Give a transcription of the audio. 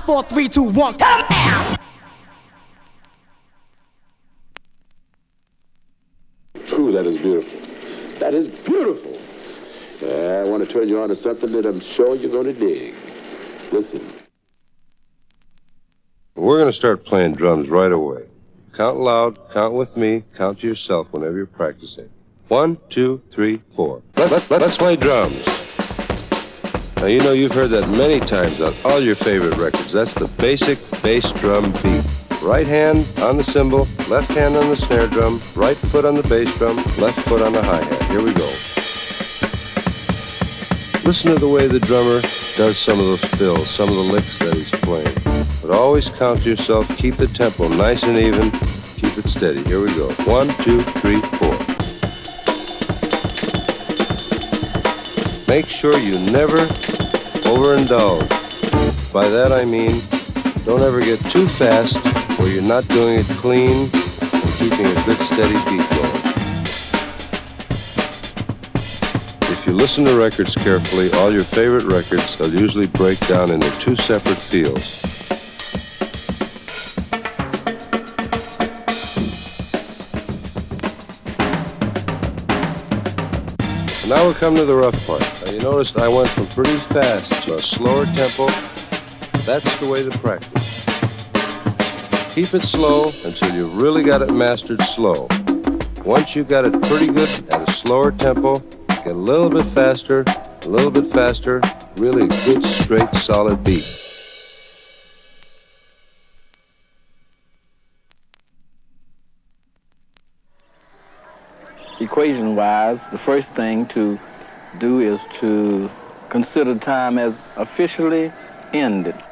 4, 3, 2, 1, come down! Ooh, that is beautiful. That is beautiful. I want to turn you on to something that I'm sure you're going to dig. Listen. We're going to start playing drums right away. Count loud, count with me, count to yourself whenever you're practicing. 1, 2, 3, 4. Let's play drums. Now, you know you've heard that many times on all your favorite records. That's the basic bass drum beat. Right hand on the cymbal, left hand on the snare drum, right foot on the bass drum, left foot on the hi-hat. Here we go. Listen to the way the drummer does some of those fills, some of the licks that he's playing. But always count to yourself, keep the tempo nice and even, keep it steady. Here we go. 1, 2, 3, 4. Make sure you never overindulge. By that I mean, don't ever get too fast where you're not doing it clean and keeping a good steady beat going. If you listen to records carefully, all your favorite records, they'll usually break down into two separate feels. Now we come to the rough part. Now you noticed I went from pretty fast to a slower tempo. That's the way to practice. Keep it slow until you really got it mastered slow. Once you got it pretty good at a slower tempo, get a little bit faster, really a good, straight, solid beat. Equation-wise, the first thing to do is to consider time as officially ended.